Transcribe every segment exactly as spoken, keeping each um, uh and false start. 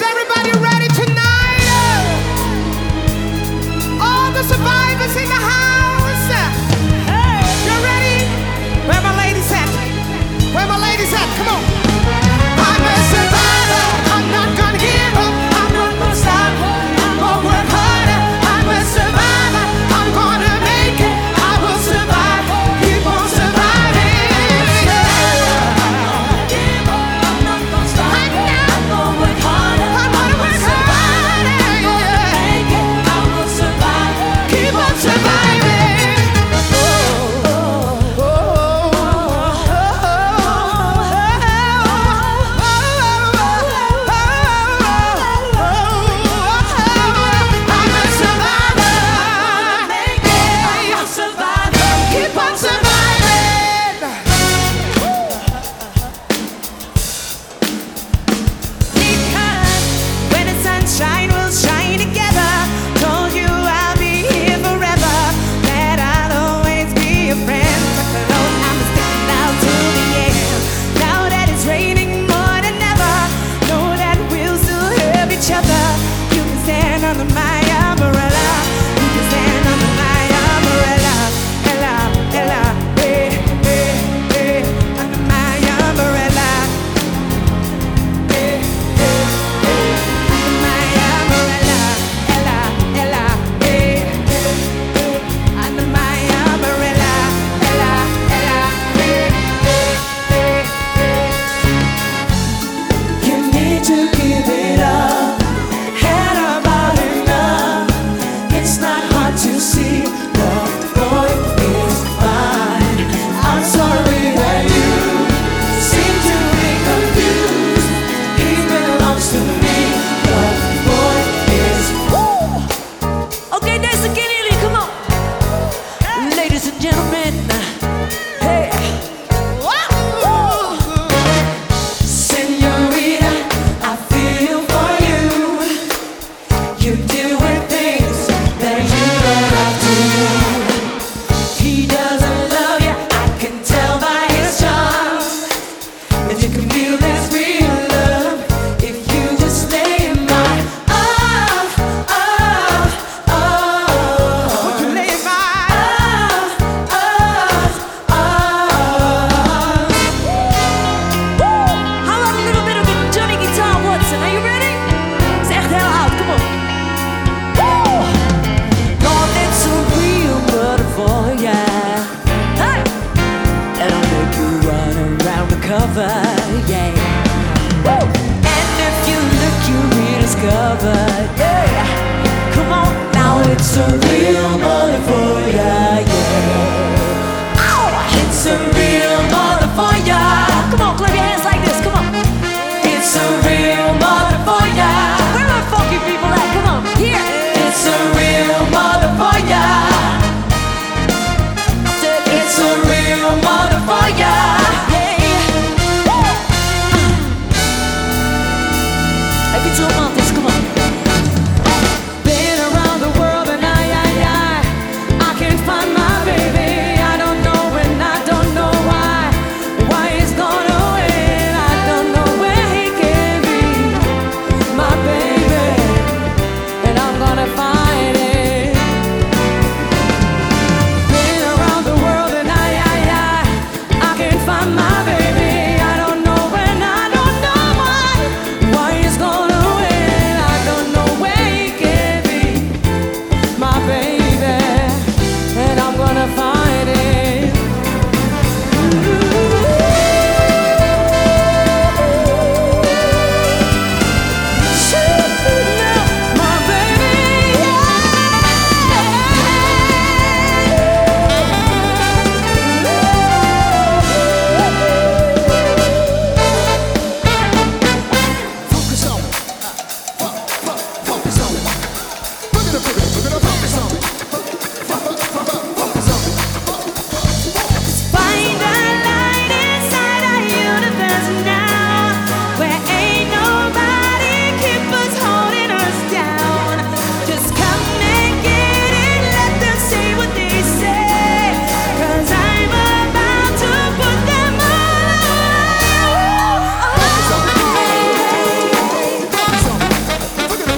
everybody ready tonight? All the survivors in the house. You ready? Where my ladies at? Where my ladies at? Come on. I'm a survivor. I'm not gonna give up. I'm not gonna stop. I'm gonna work harder. I'm a survivor. I'm gonna make it. I will survive. Keep on surviving. I'm not gonna stop. I'm gonna work harder. I'm gonna work harder. I'm gonna make it. I will survive. Keep on surviving. Oh, oh, I'm a survivor. Make it. I'm a survivor. Keep on surviving. Because when the sunshine will shine together, told you I'll be here forever, that I'll always be your friend. But the road I'm sticking out to the end. Now that it's raining more than ever, know that we'll still have each other. You can stand under my umbrella. You can stand under my umbrella. Ella, Ella, eh, eh, eh, under my umbrella. Eh, eh, eh, under my umbrella. Ella, Ella, eh, eh, eh, under my umbrella. Ella, Ella, eh, eh, eh, eh. You need to give it up. Had about enough. It's not hard to see the boy is mine. I'm sorry that you seem to be confused. He belongs to me. The boy is. Okay, that's the Kennedy, come on. Ladies and gentlemen, hey, Señorita, I feel for you. You're doing things that you don't have to do. He doesn't love you, I can tell by his charm. And you can feel this real love if you just stay in my arms, arms, arms. Would you lay in my arms, arms, arms? how about a little bit of Johnny Guitar Watson? Are you ready? Het is echt heel oud, kom op. Lord, it's a real butterfly, yeah. Hey! And I'll make you run around the cover, yeah. Woo! And if you look, you rediscover, yeah. Come on, now it's a real butterfly, yeah. Ow! It's a real butterfly. Come on, clap your hands like this, come on. It's a real motherfucker. Where are my funky people at? Come on, here. It's a real motherfucker. It's a real motherfucker. Even zo romantisch, kom op. Been around the world and I, I, I, I can't find my baby. I don't know and I don't know why. Why he's gone away and I don't know where he can be. My baby, and I'm gonna find it. Been around the world and I, I, I, I can't find my baby. I don't know and I don't know why. Why he's gone away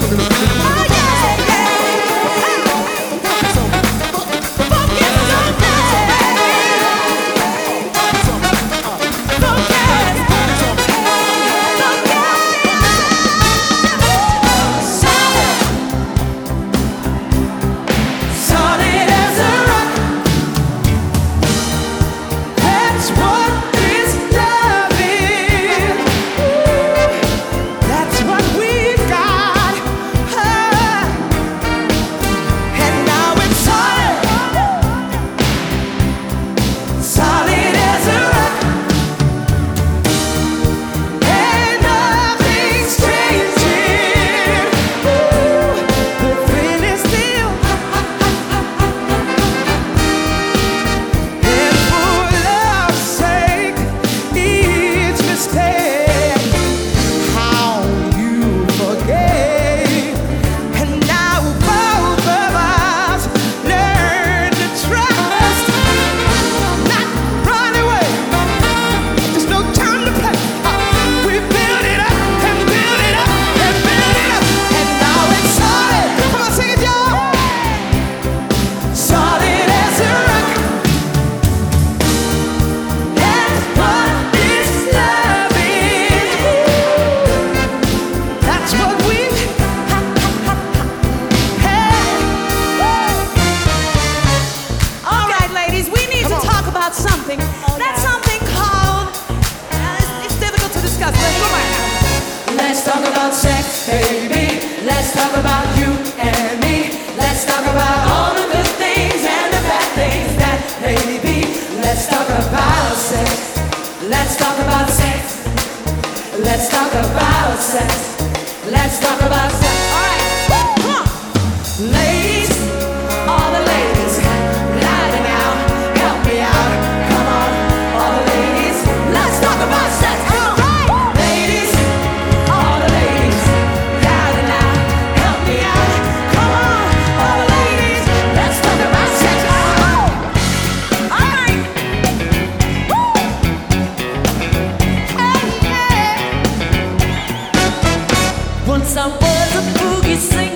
Something. That's something called. Uh, it's, it's difficult to discuss. But come on. Let's talk about sex, baby. Let's talk about you and me. Let's talk about all the good things and the bad things that may be. Let's talk about sex. Let's talk about sex. Let's talk about sex. Let's talk about sex. All right. Come on. Ladies, all the ladies, louder now, help me out. Come on, all the ladies, let's talk about sex. All right. Ladies, all the ladies, louder now, help me out. Come on, all the ladies, let's talk about sex. All right. Hey, hey. Once I was a boogie singer.